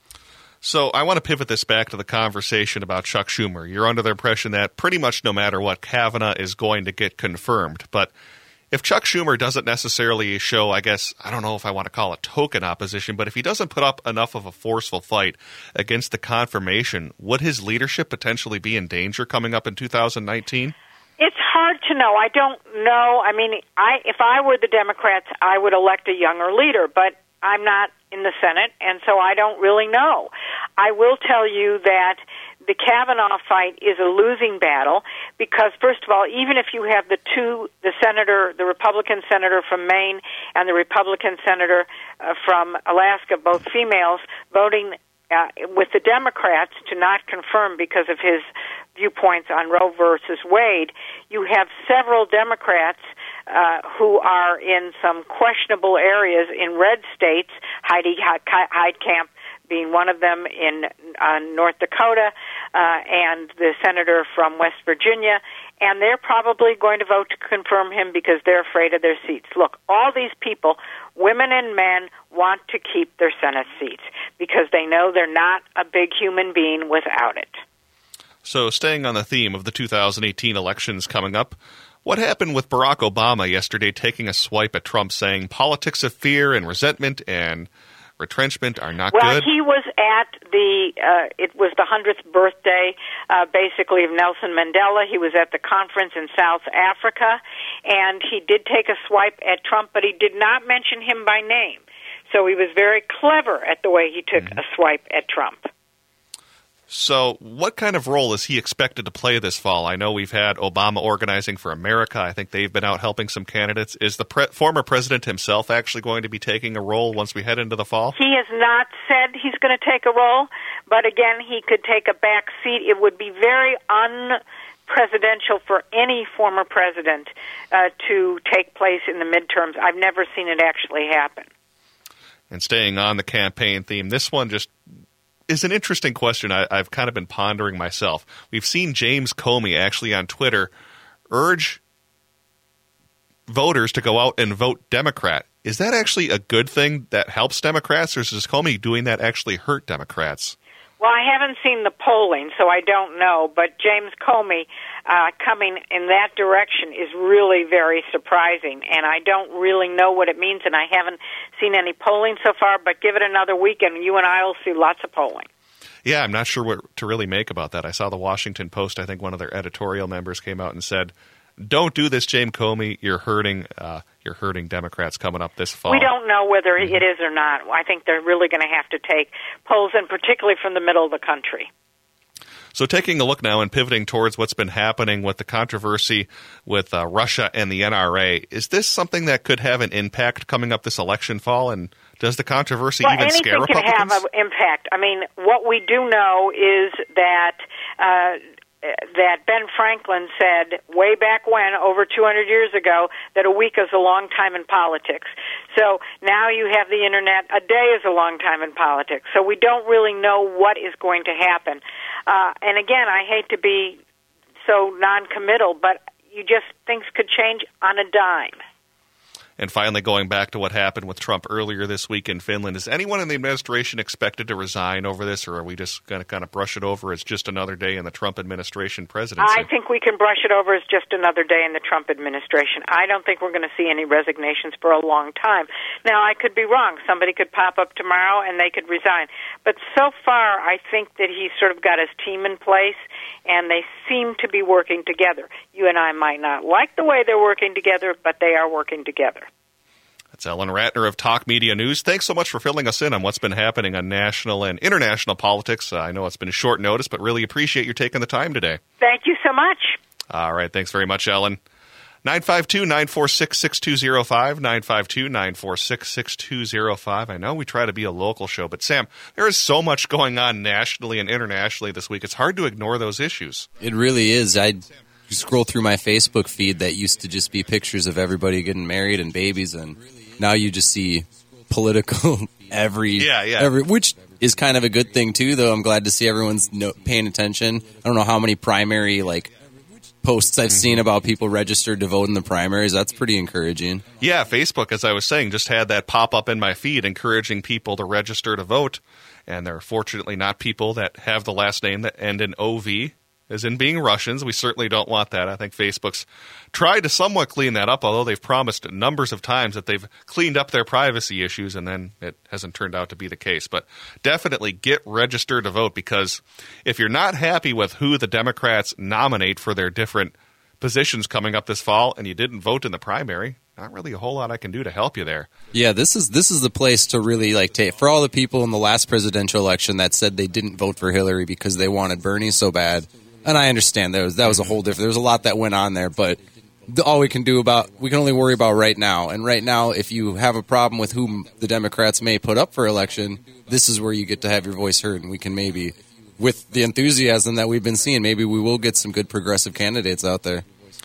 So I want to pivot this back to the conversation about Chuck Schumer. You're under the impression that pretty much no matter what, Kavanaugh is going to get confirmed. But if Chuck Schumer doesn't necessarily show, I guess, I don't know if I want to call it token opposition, but if he doesn't put up enough of a forceful fight against the confirmation, would his leadership potentially be in danger coming up in two thousand nineteen? It's hard to know. I don't know. I mean, I if I were the Democrats, I would elect a younger leader, but I'm not in the Senate, and so I don't really know. I will tell you that the Kavanaugh fight is a losing battle because, first of all, even if you have the two, the senator, the Republican senator from Maine and the Republican senator uh, from Alaska, both females, voting uh, with the Democrats to not confirm because of his viewpoints on Roe versus Wade, you have several Democrats uh, who are in some questionable areas in red states, Heidi Heitkamp being one of them in uh, North Dakota, uh, and the senator from West Virginia, and they're probably going to vote to confirm him because they're afraid of their seats. Look, all these people, women and men, want to keep their Senate seats because they know they're not a big human being without it. So staying on the theme of the two thousand eighteen elections coming up, what happened with Barack Obama yesterday taking a swipe at Trump saying politics of fear and resentment and retrenchment are not well, good? Well, he was at the, uh, it was the hundredth birthday, uh, basically, of Nelson Mandela. He was at the conference in South Africa, and he did take a swipe at Trump, but he did not mention him by name. So he was very clever at the way he took mm-hmm. a swipe at Trump. So what kind of role is he expected to play this fall? I know we've had Obama Organizing for America. I think they've been out helping some candidates. Is the pre- former president himself actually going to be taking a role once we head into the fall? He has not said he's going to take a role, but again, he could take a back seat. It would be very unpresidential for any former president uh, to take place in the midterms. I've never seen it actually happen. And staying on the campaign theme, this one just is an interesting question I, I've kind of been pondering myself. We've seen James Comey actually on Twitter urge voters to go out and vote Democrat. Is that actually a good thing that helps Democrats, or is Comey doing that actually hurt Democrats? Well, I haven't seen the polling, so I don't know, but James Comey uh, coming in that direction is really very surprising, and I don't really know what it means, and I haven't seen any polling so far, but give it another week, and you and I will see lots of polling. Yeah, I'm not sure what to really make about that. I saw the Washington Post, I think one of their editorial members came out and said, don't do this, James Comey. You're hurting uh, you're hurting Democrats coming up this fall. We don't know whether mm-hmm. it is or not. I think they're really going to have to take polls, and particularly from the middle of the country. So taking a look now and pivoting towards what's been happening with the controversy with uh, Russia and the N R A, is this something that could have an impact coming up this election fall? And does the controversy well, even scare Republicans? Anything can have an impact. I mean, what we do know is that uh, that Ben Franklin said way back when, over two hundred years ago, that a week is a long time in politics. So now you have the Internet. A day is a long time in politics. So we don't really know what is going to happen. Uh, and again, I hate to be so non-committal, but you just, things could change on a dime. And finally, going back to what happened with Trump earlier this week in Finland, is anyone in the administration expected to resign over this, or are we just going to kind of brush it over as just another day in the Trump administration presidency? I think we can brush it over as just another day in the Trump administration. I don't think we're going to see any resignations for a long time. Now, I could be wrong. Somebody could pop up tomorrow and they could resign. But so far, I think that he's sort of got his team in place, and they seem to be working together. You and I might not like the way they're working together, but they are working together. That's Ellen Ratner of Talk Media News. Thanks so much for filling us in on what's been happening on national and international politics. Uh, I know it's been short notice, but really appreciate you taking the time today. Thank you so much. All right. Thanks very much, Ellen. nine five two, nine four six, six two zero five, nine five two, nine four six, six two zero five. I know we try to be a local show, but Sam, there is so much going on nationally and internationally this week. It's hard to ignore those issues. It really is. I scroll through my Facebook feed that used to just be pictures of everybody getting married and babies, and now you just see political every, yeah, yeah. every, which is kind of a good thing too. Though I'm glad to see everyone's no, paying attention. I don't know how many primary like posts I've seen about people registered to vote in the primaries. That's pretty encouraging. Yeah, Facebook, as I was saying, just had that pop up in my feed encouraging people to register to vote, and they're fortunately not people that have the last name that end in O V. As in being Russians. We certainly don't want that. I think Facebook's tried to somewhat clean that up, although they've promised numbers of times that they've cleaned up their privacy issues, and then it hasn't turned out to be the case. But definitely get registered to vote, because if you're not happy with who the Democrats nominate for their different positions coming up this fall and you didn't vote in the primary, not really a whole lot I can do to help you there. Yeah, this is this is the place to really like take for all the people in the last presidential election that said they didn't vote for Hillary because they wanted Bernie so bad. And I understand there was, that was a whole different. There was a lot that went on there, but the, all we can do about we can only worry about right now. And right now, if you have a problem with whom the Democrats may put up for election, this is where you get to have your voice heard, and we can maybe, with the enthusiasm that we've been seeing, maybe we will get some good progressive candidates out there.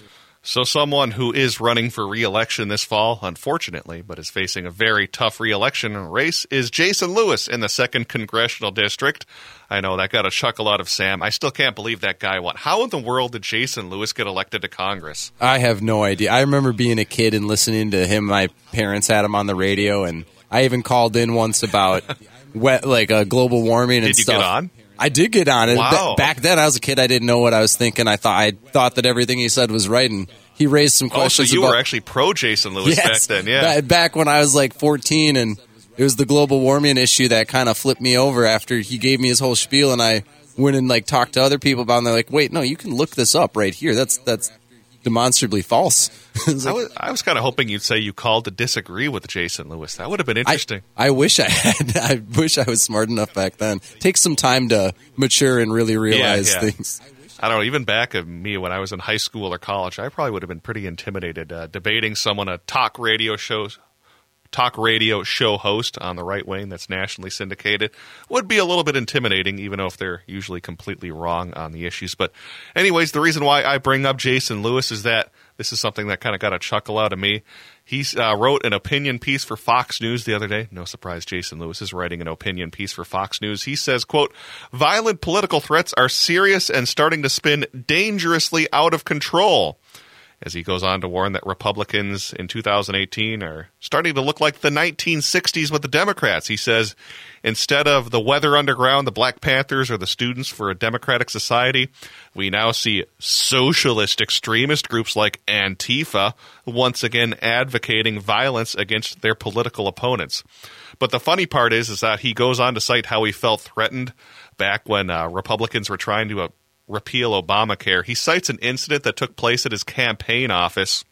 So someone who is running for re-election this fall, unfortunately, but is facing a very tough re-election race, is Jason Lewis in the second Congressional District. I know that got a chuckle out of Sam. I still can't believe that guy won. How in the world did Jason Lewis get elected to Congress? I have no idea. I remember being a kid and listening to him. My parents had him on the radio, and I even called in once about wet, like uh, global warming and did you stuff. Get on? I did get on it. Wow. Back then, I was a kid. I didn't know what I was thinking. I thought I thought that everything he said was right, and he raised some questions. Oh, so you about, were actually pro Jason Lewis yes, back then, yeah. Back when I was like fourteen, and it was the global warming issue that kind of flipped me over after he gave me his whole spiel, and I went and like talked to other people about it, and they're like, wait, no, you can look this up right here. That's that's demonstrably false. I was, like, I was, I was kind of hoping you'd say you called to disagree with Jason Lewis. That would have been interesting. I, I wish I had. I wish I was smart enough back then. Takes some time to mature and really realize yeah, yeah. things. I don't know, even back of me when I was in high school or college, I probably would have been pretty intimidated uh, debating someone, a talk radio show, talk radio show host on the right wing that's nationally syndicated, would be a little bit intimidating, even though if they're usually completely wrong on the issues. But anyways, the reason why I bring up Jason Lewis is that this is something that kind of got a chuckle out of me. He uh, wrote an opinion piece for Fox News the other day. No surprise, Jason Lewis is writing an opinion piece for Fox News. He says, quote, violent political threats are serious and starting to spin dangerously out of control. As he goes on to warn that Republicans in two thousand eighteen are starting to look like the nineteen sixties with the Democrats. He says, instead of the Weather Underground, the Black Panthers, or the Students for a Democratic Society, we now see socialist extremist groups like Antifa once again advocating violence against their political opponents. But the funny part is, is that he goes on to cite how he felt threatened back when uh, Republicans were trying to uh, repeal Obamacare. He cites an incident that took place at his campaign office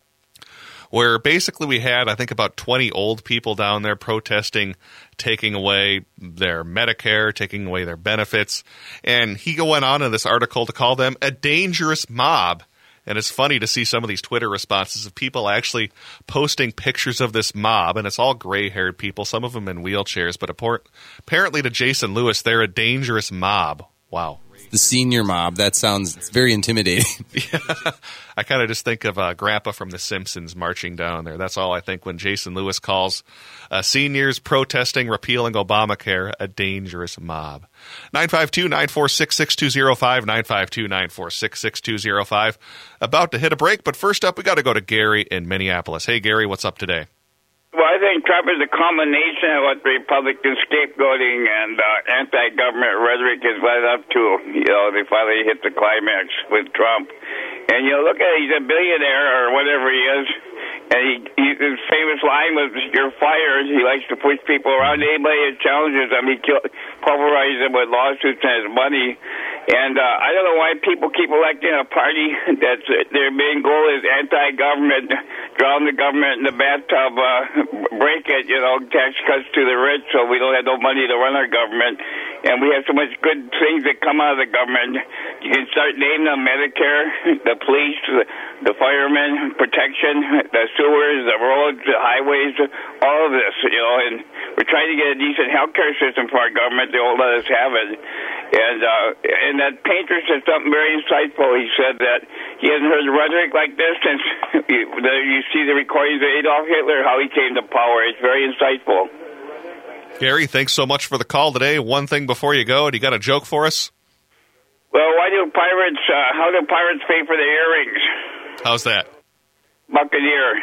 where basically we had, I think, about twenty old people down there protesting taking away their Medicare, taking away their benefits. And he went on in this article to call them a dangerous mob. And it's funny to see some of these Twitter responses of people actually posting pictures of this mob, and it's all gray-haired people, some of them in wheelchairs. But apparently to Jason Lewis, they're a dangerous mob. Wow. The senior mob. That sounds very intimidating. Yeah. I kind of just think of uh, Grandpa from The Simpsons marching down there. That's all I think when Jason Lewis calls uh, seniors protesting repealing Obamacare a dangerous mob. nine five two, nine four six, six two zero five, nine five two, nine four six, six two zero five. About to hit a break, but first up, we got to go to Gary in Minneapolis. Hey, Gary, what's up today? Well, I think Trump is a combination of what the Republican scapegoating and uh, anti-government rhetoric has led up to. You know, they finally hit the climax with Trump. And, you know, look at it, he's a billionaire or whatever he is. And he, he, his famous line was, "You're fired." He likes to push people around. Anybody that challenges him, he kill, pulverizes them with lawsuits and his money. And uh, I don't know why people keep electing a party that's uh, their main goal is anti-government, drown the government in the bathtub, uh, break it, you know, tax cuts to the rich so we don't have no money to run our government. And we have so much good things that come out of the government. You can start naming them: Medicare, the police, the, the firemen, protection, the sewers, the roads, the highways, all of this, you know. And we're trying to get a decent health care system for our government. They won't let us have it. And uh, and that painter said something very insightful. He said that he hasn't heard rhetoric like this since you, the, you see the recordings of Adolf Hitler, how he came to power. It's very insightful. Gary, thanks so much for the call today. One thing before you go, do you got a joke for us? Well, why do pirates, uh, how do pirates pay for their earrings? How's that? Buccaneer.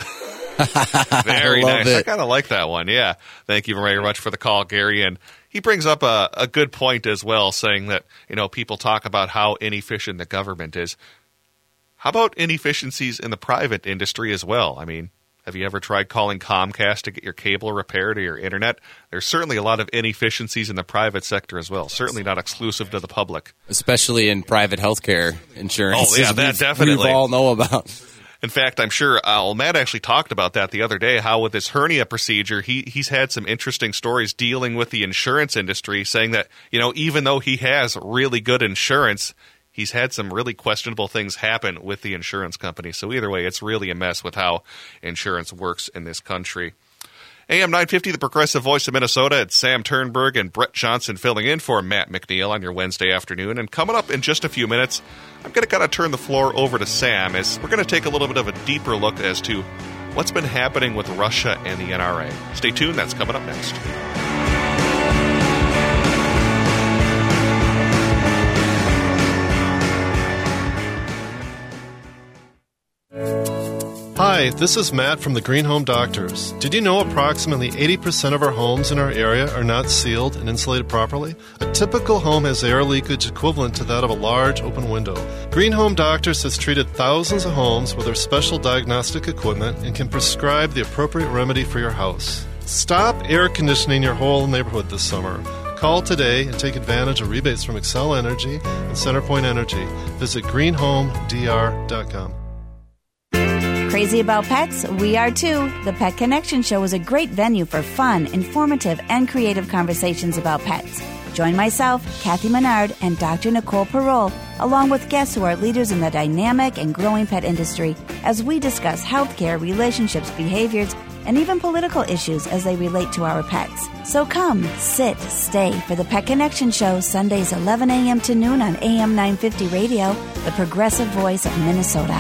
Very I love nice. it. I kind of like that one, yeah. Thank you very much for the call, Gary. And he brings up a, a good point as well, saying that, you know, people talk about how inefficient the government is. How about inefficiencies in the private industry as well? I mean, have you ever tried calling Comcast to get your cable repaired or your internet? There's certainly a lot of inefficiencies in the private sector as well, certainly not exclusive to the public. Especially in private healthcare insurance. Oh, yeah, that we've, definitely. We all know about. In fact, I'm sure uh, well, Matt actually talked about that the other day, how with his hernia procedure, he he's had some interesting stories dealing with the insurance industry, saying that, you know, even though he has really good insurance, he's had some really questionable things happen with the insurance company. So either way, it's really a mess with how insurance works in this country. A M nine fifty, the Progressive Voice of Minnesota. It's Sam Turnberg and Brett Johnson filling in for Matt McNeil on your Wednesday afternoon. And coming up in just a few minutes, I'm going to kind of turn the floor over to Sam as we're going to take a little bit of a deeper look as to what's been happening with Russia and the N R A. Stay tuned. That's coming up next. Hi, this is Matt from the Green Home Doctors. Did you know approximately eighty percent of our homes in our area are not sealed and insulated properly? A typical home has air leakage equivalent to that of a large open window. Green Home Doctors has treated thousands of homes with our special diagnostic equipment and can prescribe the appropriate remedy for your house. Stop air conditioning your whole neighborhood this summer. Call today and take advantage of rebates from Excel Energy and CenterPoint Energy. Visit green home d r dot com. Crazy about pets? We are too. The Pet Connection Show is a great venue for fun, informative, and creative conversations about pets. Join myself, Kathy Menard, and Doctor Nicole Parole, along with guests who are leaders in the dynamic and growing pet industry, as we discuss healthcare, relationships, behaviors, and even political issues as they relate to our pets. So come, sit, stay for the Pet Connection Show, Sundays eleven a.m. to noon on A M nine fifty Radio, the Progressive Voice of Minnesota.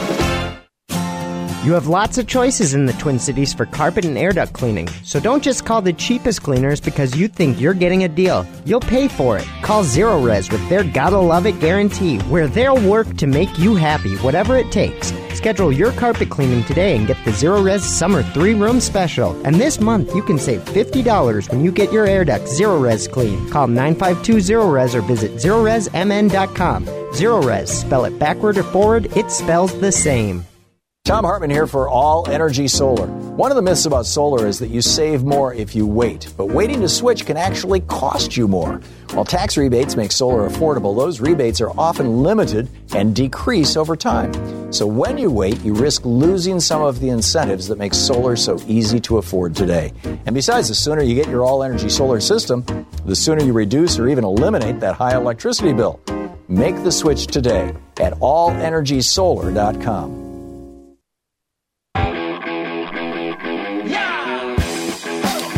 You have lots of choices in the Twin Cities for carpet and air duct cleaning, so don't just call the cheapest cleaners because you think you're getting a deal. You'll pay for it. Call Zero Res with their Gotta Love It guarantee, where they'll work to make you happy, whatever it takes. Schedule your carpet cleaning today and get the Zero Res Summer three-Room Special. And this month, you can save fifty dollars when you get your air duct Zero Res clean. Call nine five two zero res or visit zero res m n dot com. Zero Res, spell it backward or forward, it spells the same. Tom Hartman here for All Energy Solar. One of the myths about solar is that you save more if you wait, but waiting to switch can actually cost you more. While tax rebates make solar affordable, those rebates are often limited and decrease over time. So when you wait, you risk losing some of the incentives that make solar so easy to afford today. And besides, the sooner you get your All Energy Solar system, the sooner you reduce or even eliminate that high electricity bill. Make the switch today at all energy solar dot com.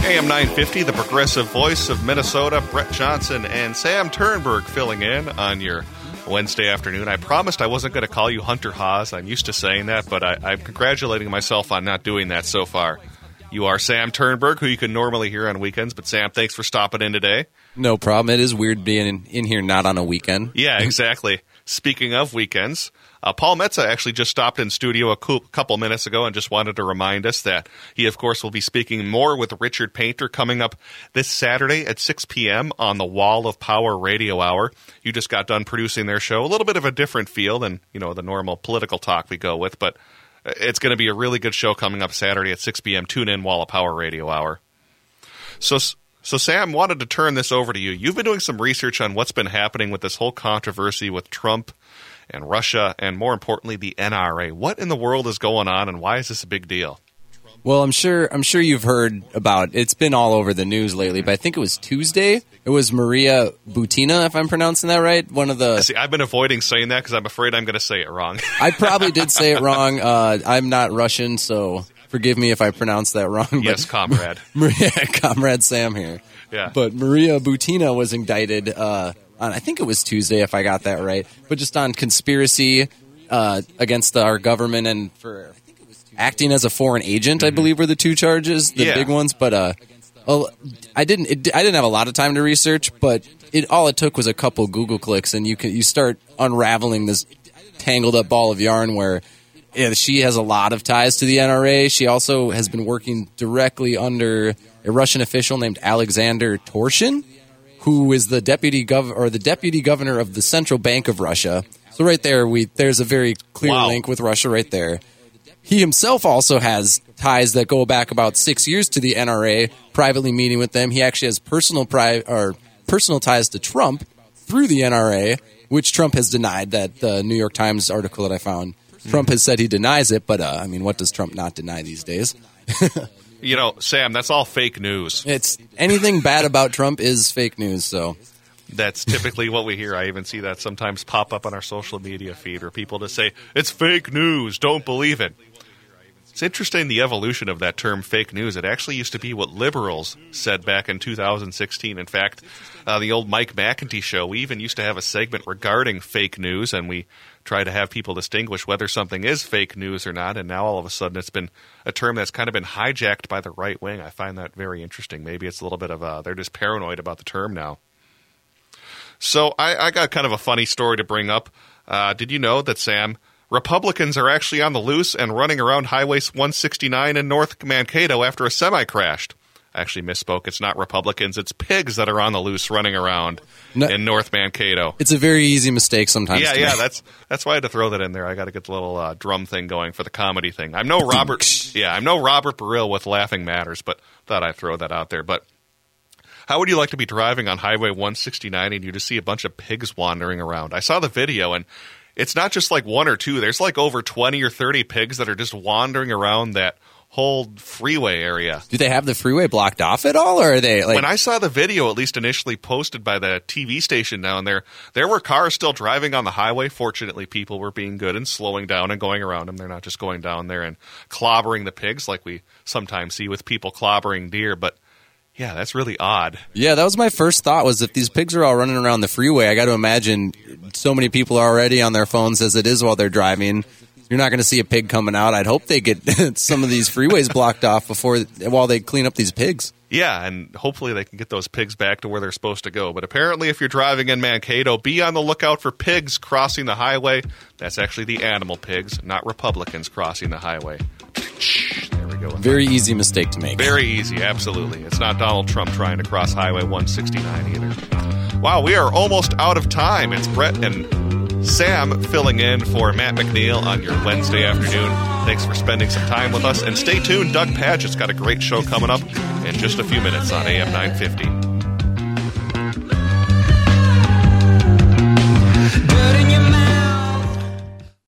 A M nine fifty, the progressive voice of Minnesota, Brett Johnson and Sam Turnberg filling in on your Wednesday afternoon. I promised I wasn't going to call you Hunter Haas. I'm used to saying that, but I, I'm congratulating myself on not doing that so far. You are Sam Turnberg, who you can normally hear on weekends, but Sam, thanks for stopping in today. No problem. It is weird being in, in here not on a weekend. Yeah, exactly. Speaking of weekends, uh, Paul Metza actually just stopped in studio a co- couple minutes ago and just wanted to remind us that he, of course, will be speaking more with Richard Painter coming up this Saturday at six p.m. on the Wall of Power Radio Hour. You just got done producing their show. A little bit of a different feel than, you know, the normal political talk we go with, but it's going to be a really good show coming up Saturday at six p.m. Tune in, Wall of Power Radio Hour. So... So, Sam, wanted to turn this over to you. You've been doing some research on what's been happening with this whole controversy with Trump and Russia and, more importantly, the N R A. What in the world is going on, and why is this a big deal? Well, I'm sure I'm sure you've heard about it. It's been all over the news lately, but I think it was Tuesday. It was Maria Butina, if I'm pronouncing that right. One of the. See, I've been avoiding saying that because I'm afraid I'm going to say it wrong. I probably did say it wrong. Uh, I'm not Russian, so forgive me if I pronounced that wrong. Yes, comrade. Maria, comrade Sam here. Yeah. But Maria Butina was indicted uh, on, I think it was Tuesday, if I got that right, but just on conspiracy uh, against our government and for acting as a foreign agent, I believe were the two charges, the yeah. big ones. But uh, well, I didn't it, I didn't have a lot of time to research, but it all it took was a couple Google clicks, and you can you start unraveling this tangled up ball of yarn where yeah, she has a lot of ties to the N R A. She also has been working directly under a Russian official named Alexander Torshin, who is the deputy gov or the deputy governor of the Central Bank of Russia. So right there, we there's a very clear wow. link with Russia right there. He himself also has ties that go back about six years to the N R A, privately meeting with them. He actually has personal pri- or personal ties to Trump through the N R A, which Trump has denied. That the New York Times article that I found, Trump has said he denies it, but uh, I mean, what does Trump not deny these days? You know, Sam, that's all fake news. It's anything bad about Trump is fake news, so. That's typically what we hear. I even see that sometimes pop up on our social media feed where people just say, it's fake news, don't believe it. It's interesting the evolution of that term fake news. It actually used to be what liberals said back in two thousand sixteen. In fact, uh, the old Mike McEntee show, we even used to have a segment regarding fake news, and we try to have people distinguish whether something is fake news or not, and now all of a sudden it's been a term that's kind of been hijacked by the right wing. I find that very interesting. Maybe it's a little bit of a, they're just paranoid about the term now. So I, I got kind of a funny story to bring up. Uh, did you know that, Sam, Republicans are actually on the loose and running around Highway one sixty-nine in North Mankato after a semi crashed? I actually misspoke. It's not Republicans. It's pigs that are on the loose running around no, in North Mankato. It's a very easy mistake sometimes. Yeah, to yeah. make. That's that's why I had to throw that in there. I got to get the little uh, drum thing going for the comedy thing. I'm no Robert. yeah, I'm no Robert Burrill with Laughing Matters, but thought I'd throw that out there. But how would you like to be driving on Highway one sixty-nine and you just see a bunch of pigs wandering around? I saw the video, and it's not just like one or two. There's like over twenty or thirty pigs that are just wandering around that whole freeway area. Do they have the freeway blocked off at all, or are they like... When I saw the video, at least initially posted by the T V station down there, there were cars still driving on the highway. Fortunately, people were being good and slowing down and going around them. They're not just going down there and clobbering the pigs like we sometimes see with people clobbering deer, but yeah, that's really odd. Yeah, that was my first thought, was if these pigs are all running around the freeway, I got to imagine so many people are already on their phones as it is while they're driving. You're not going to see a pig coming out. I'd hope they get some of these freeways blocked off before while they clean up these pigs. Yeah, and hopefully they can get those pigs back to where they're supposed to go. But apparently if you're driving in Mankato, be on the lookout for pigs crossing the highway. That's actually the animal pigs, not Republicans crossing the highway. There we go. Very easy mistake to make. Very easy, absolutely. It's not Donald Trump trying to cross Highway one sixty-nine either. Wow, we are almost out of time. It's Brett and Sam filling in for Matt McNeil on your Wednesday afternoon. Thanks for spending some time with us. And stay tuned. Doug Padgett's got a great show coming up in just a few minutes on A M nine fifty.